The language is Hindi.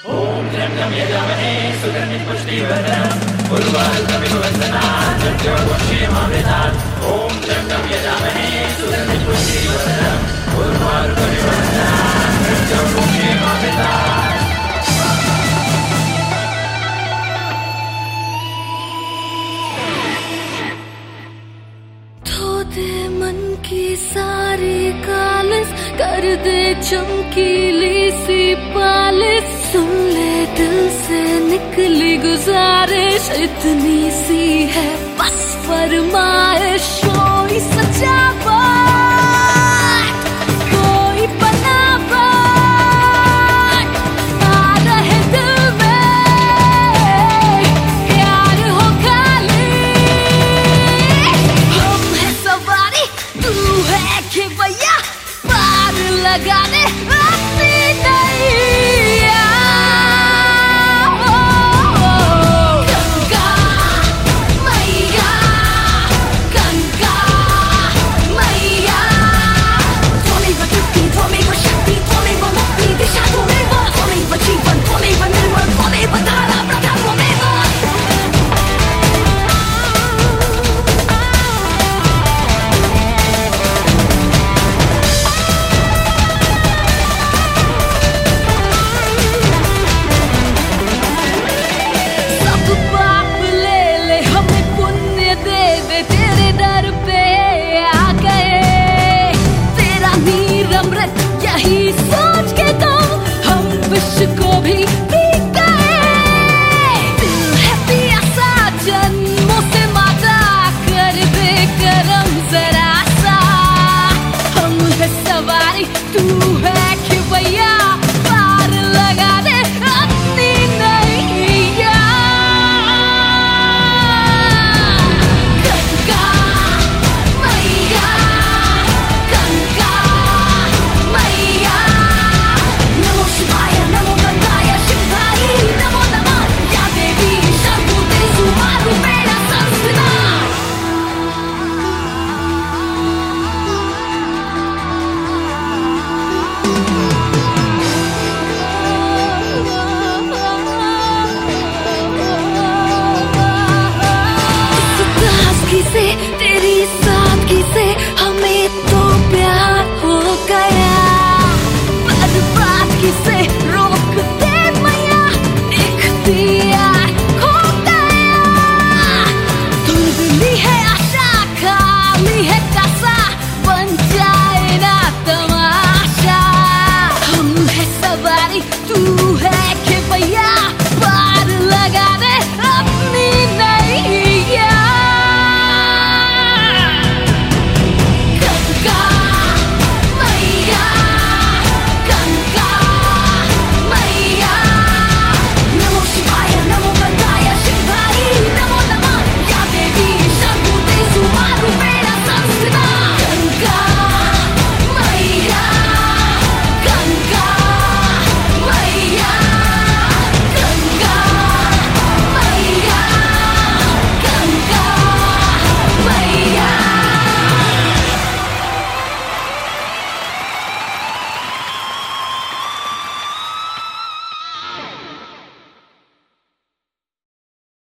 ओम जं जं यजामहे सुगन्धिं पुष्टिवर्धनम् उर्वारुकमिव वन्दनात् मृत्योर्मुक्षीयमामृतात्। ओम जं जं यजामहे सुगन्धिं पुष्टिवर्धनम् उर्वारुकमिव वन्दनात् मृत्योर्मुक्षीयमामृतात्। धो दे मन की सारी कालिस, कर दे चमकीली सी पालिश। सुन ले दिल से निकली गुजारिश, इतनी सी है बस फरमाइश। कोई सच्चा